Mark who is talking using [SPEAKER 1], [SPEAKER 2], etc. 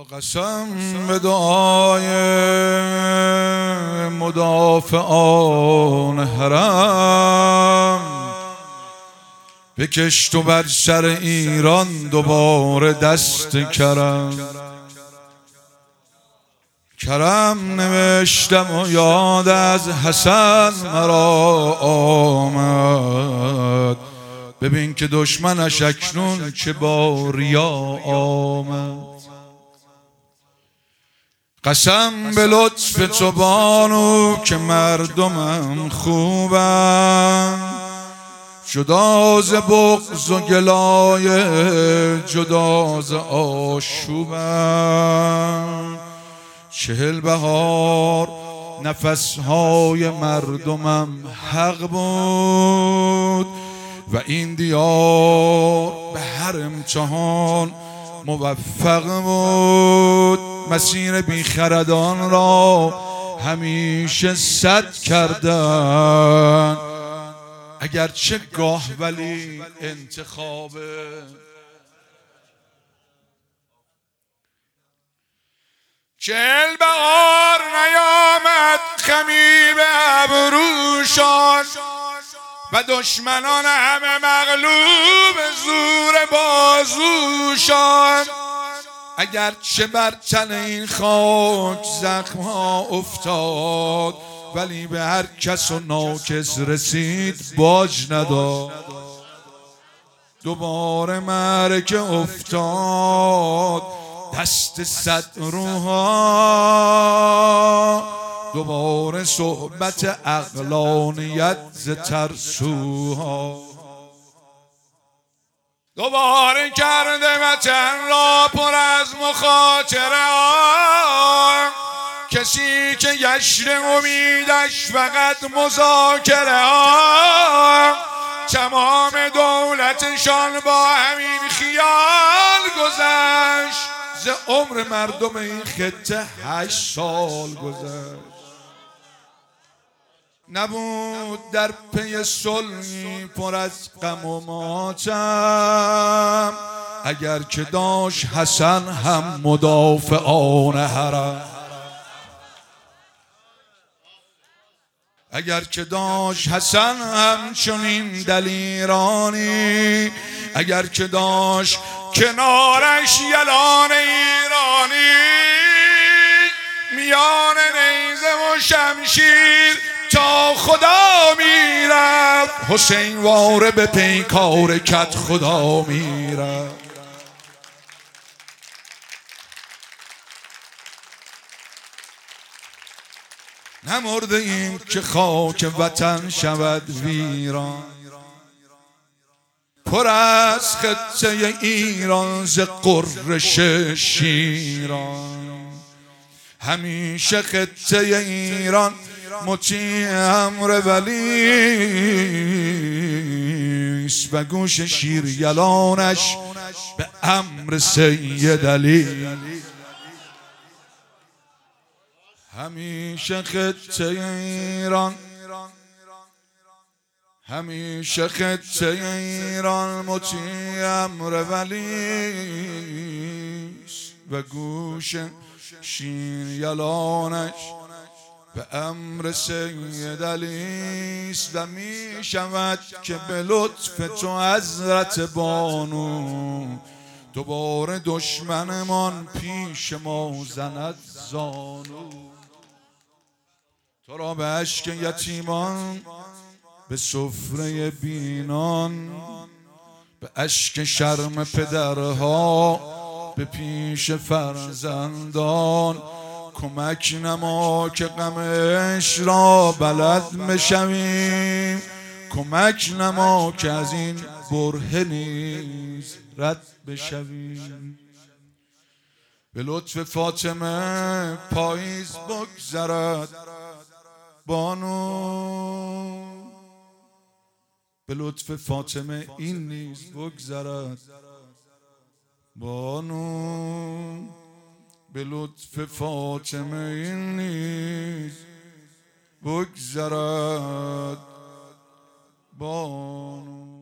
[SPEAKER 1] قسم به دعای مدافعان حرم، بکش تو بر سر ایران دوباره دست کرم. کرم نوشتم و یاد از حسن مرا آمد، ببین که دشمنش اکنون چه با ریا آمد. قسم به لطف تو بانو که مردمم خوبم، جدا ز بغض و گلای جدا ز آشوبم. 40 بهار نفسهای مردمم حق بود و این دیار به هر امتحان موفق بود. مسیر بیخردان را همیشه سد کردن، اگرچه گاه ولی انتخابه. 40 بهار نیامد خمیر به ابروشان و دشمنان همه مغلوب زور بازوشان. اگرچه بر تن این خاک زخم ها افتاد، ولی به هر کس و ناکس رسید باج نداد. دوباره معرکه افتاد دست 100 روها، دوباره صحبت عقلانیت ز ترسوها. دوباره کرده وطن را پر از مخاطره ها، کسی که گشت امیدش فقط مذاکره ها. تمام دولتشان با همین خیال گذشت، ز عمر مردم این خطه 8 سال گذشت. نبود در پی صلحی پر از غم و ماتم، اگر که داشت حسن هم مدافعان حرم. اگر که داشت حسن هم چنین دلیرانی، اگر که داشت کنارش یلان ایرانی، میان نیزه و شمشیر تا خدا میرفت، حسین واره به پیکار کت خدا میرفت. نمرده ایم که خاک وطن شود ویران، پر از خطه ایران ز غرش شیران. همیشه خطه ایران مطیع امر ولیست و گوش شیر یلانش به امر سید علی. همیشه خطه ایران، همیشه خطه ایران مطیع امر ولیست و گوش شیر یلانش به امر سید علیست. و می شود که به لطف تو حضرت بانو، دوباره دشمنمان پیش ما زند زانو. تو را به اشک یتیمان، به سفره بینان، به اشک شرم پدرها به پیش فرزندان، کمک نما که غمش را بلد بشویم. کمک نما که از این برهه نیز رد بشویم. به لطف فاطمه پاییز بگذرد بانو، به لطف فاطمه این نیز بگذرد بانو، به لطف فاطمه این نیز بگذرد بانو.